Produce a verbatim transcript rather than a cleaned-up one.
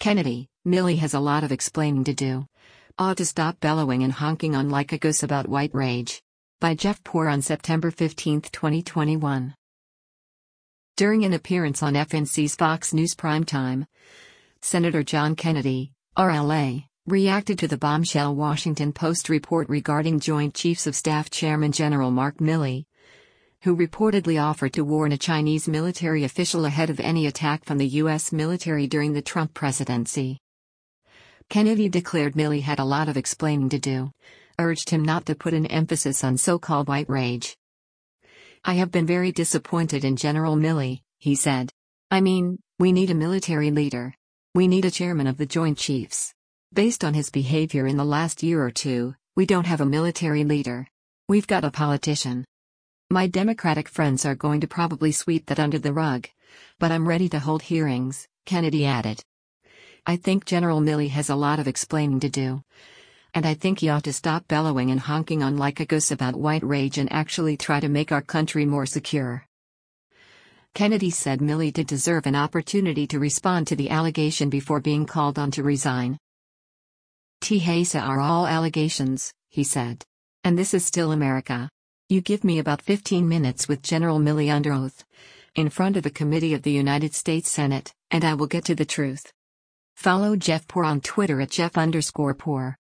Kennedy, Milley has a lot of explaining to do. Ought to stop bellowing and honking on like a goose about white rage. By Jeff Poor on September fifteenth, twenty twenty-one. During an appearance on F N C's Fox News Primetime, Senator John Kennedy, R L A, reacted to the bombshell Washington Post report regarding Joint Chiefs of Staff Chairman General Mark Milley, who reportedly offered to warn a Chinese military official ahead of any attack from the U S military during the Trump presidency. Kennedy declared Milley had a lot of explaining to do, urged him not to put an emphasis on so-called white rage. "I have been very disappointed in General Milley," he said. "I mean, we need a military leader. We need a chairman of the Joint Chiefs. Based on his behavior in the last year or two, we don't have a military leader. We've got a politician. My Democratic friends are going to probably sweep that under the rug, but I'm ready to hold hearings," Kennedy added. "I think General Milley has a lot of explaining to do. And I think he ought to stop bellowing and honking on like a goose about white rage and actually try to make our country more secure." Kennedy said Milley did deserve an opportunity to respond to the allegation before being called on to resign. "These are all allegations," he said. "And this is still America. You give me about fifteen minutes with General Milley under oath, in front of a committee of the United States Senate, and I will get to the truth." Follow Jeff Poor on Twitter at Jeff underscore Poor.